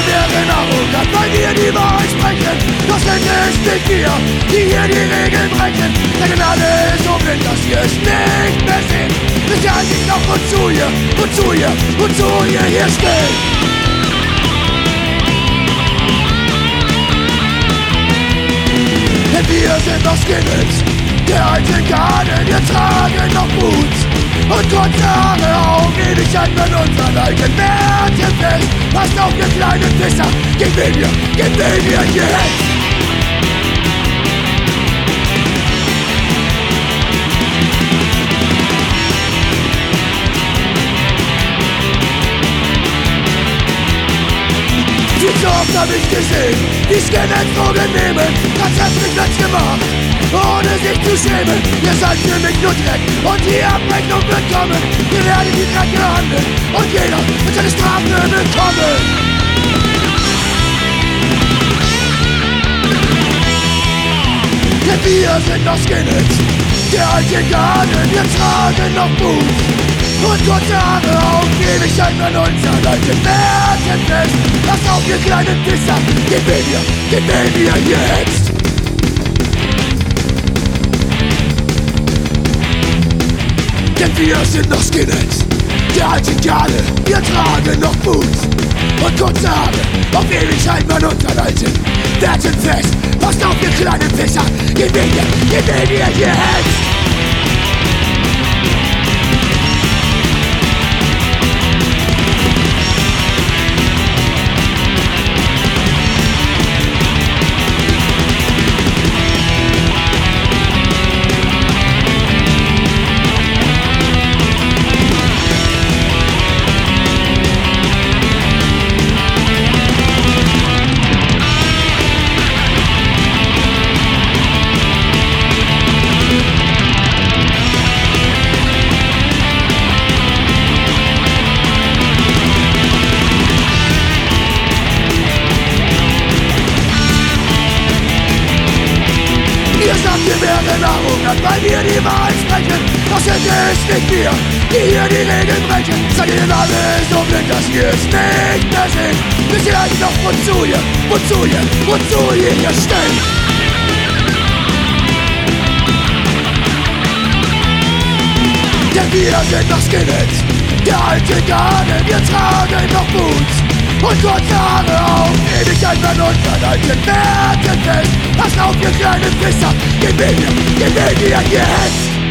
wären arrogant, weil wir die Wahrheit sprechen. Doch sind es nicht wir, die hier die Regeln brechen. Denn alle so blind, dass ihr es nicht mehr seht. Wisst ihr eigentlich noch, wozu ihr hier steht? Denn wir sind noch Skinheads, der alten Garde, wir tragen noch Boots und kurze Haare auf Ewigkeit mit unseren alten Werte fest. Passt auf, ihr kleinen Pisser, gib mir jetzt! So oft hab ich gesehen, die Skinheads Drogen nehmen, das hat mich Platz gemacht, ohne sich zu schämen. Ihr seid für mich nur Dreck und die Abrechnung wird kommen. Wir werden die Dreck behandeln und jeder wird seine Strafe bekommen. Denn wir sind noch Skinheads, der alte Garde, wir tragen noch Boots und kurze Haare auf Ewigkeit an unseren alten Werten fest. Pass auf, ihr kleinen Pisser, gib mir jetzt! Denn wir sind noch Skinheads, der alten Garde, wir tragen noch Boots und kurze Haare auf Ewigkeit an unseren alten Werten fest. Passt auf, ihr kleinen Pisser, gib mir jetzt! Ihr sagt, wir wären arrogant, weil wir die Wahrheit sprechen. Doch sind es nicht wir, die hier die Regeln brechen. Seid ihr alle so blind, dass ihr es nicht mehr seht? Wisst ihr eigentlich noch, wozu ihr hier steht? Denn wir sind noch Skinheads, der alte Garde, wir tragen noch Boots und kurze Haare auf Ewigkeit an unseren alten Werten fest. Passt auf, ihr kleinen Pisser, gib mir jetzt!